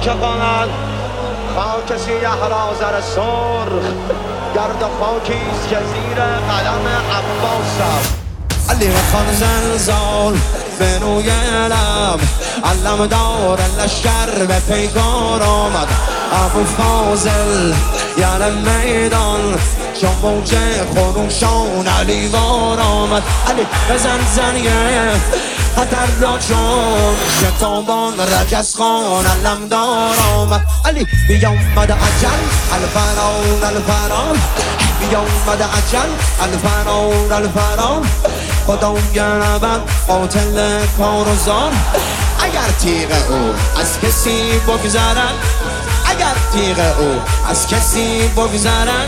که قاند خاک سیه را زر سرخ گرد خاکیست که زیر قدم عباس است. علی خان زلزال به روی علم علم دار لشکر به پیکار آمد. ابو فاضل یعنی میدان چون موج خروشان علی وار آمد. علی بزن زنیه خطر را چون شتابان رجز خان علم دار آمد. علی بیامد اجل الفران الفران بیامد اجل الفران الفران خدا گربت قاتل کارزار. اگر تیغ او از کسی بگذرد اگر تیغ او از کسی بگذرد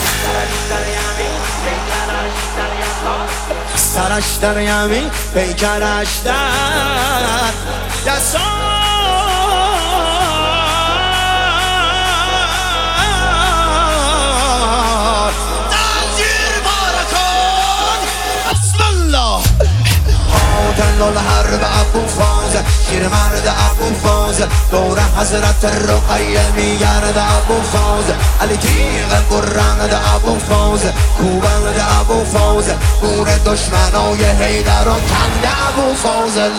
سرش در یمین پیکرش در یسار. تنظیر بارکان بسم الله. قاتل الحرب ابو فاضل شیر مرد ابو فاضل دور حضرت رقیه میگرد ابو فاضل. علی تیغ برند ابو فاضل کوبند ابو فاضل گور دشمنای حیدر و کند ابو فاضل.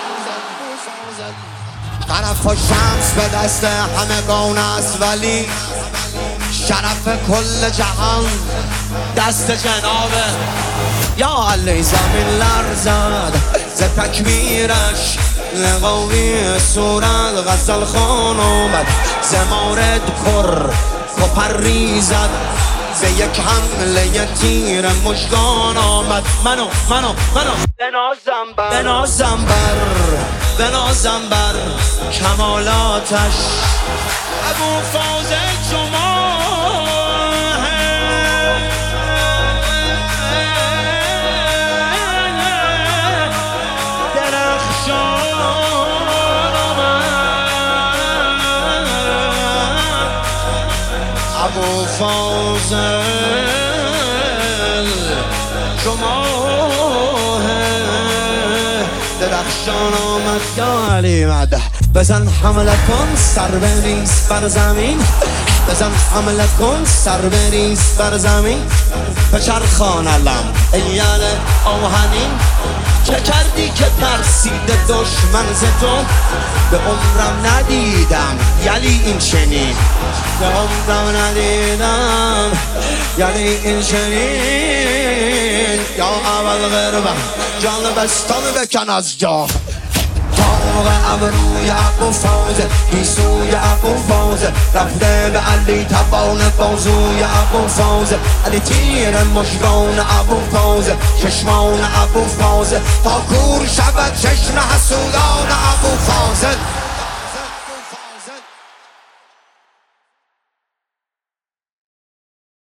طرف و شمس به دست همگان است ولی شرف کل جهان دست جنابه. یا علی زمین لرزد ز تکبیرش لقاوی صورت غزل خان آمد. ز مارد پر پریزد ز یک حمله تیر مژگان آمد. منو بنازم بر کمالاتش ابو فاضل شما ابو فاضل شما درخشان آمد. یا علی مده بزن حمله کن سر بریز بر زمین بزن حمله کن سر بریز بر زمین بچرخان علم ایال آهنین. چه کردی که ترسیده دشمن ز تو به عمرم ندیدم یلی این چنین به عمرم ندیدم یلی این چنین. یا اول غربم جان بستان بکن از جا تاق ابروی ابو فاضل گیسوی ابو فاضل رفته به علی توان بازوی ابو فاضل. علی تیر مژگان ابو فاضل چشمان ابو فاضل تا کور شود چشم حسودان